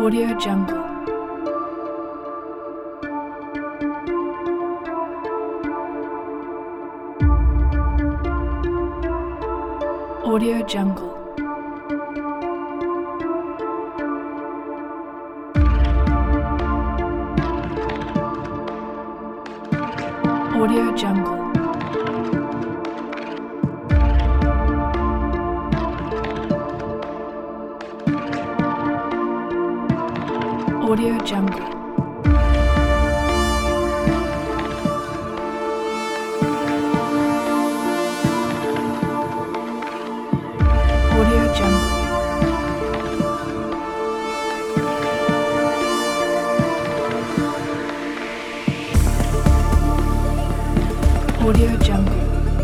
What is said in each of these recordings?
Audio Jungle. Audio Jungle. Audio Jungle. Audio Jungle. Audio Jungle. Audio Jungle.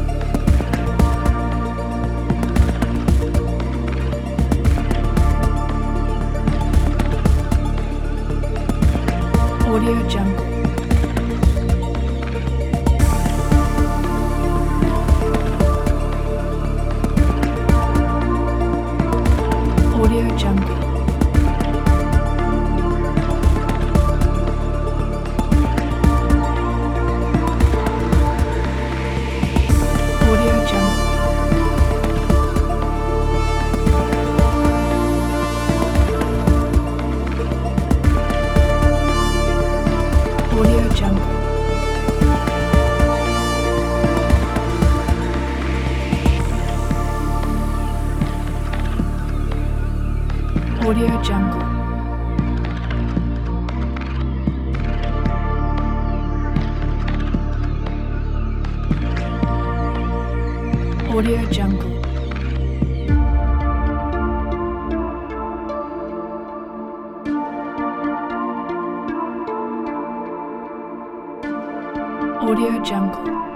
Audio Jungle. Audio Jungle. Audio Jungle. Audio Jungle. Audio Jungle. Audio Jungle. Audio Jungle.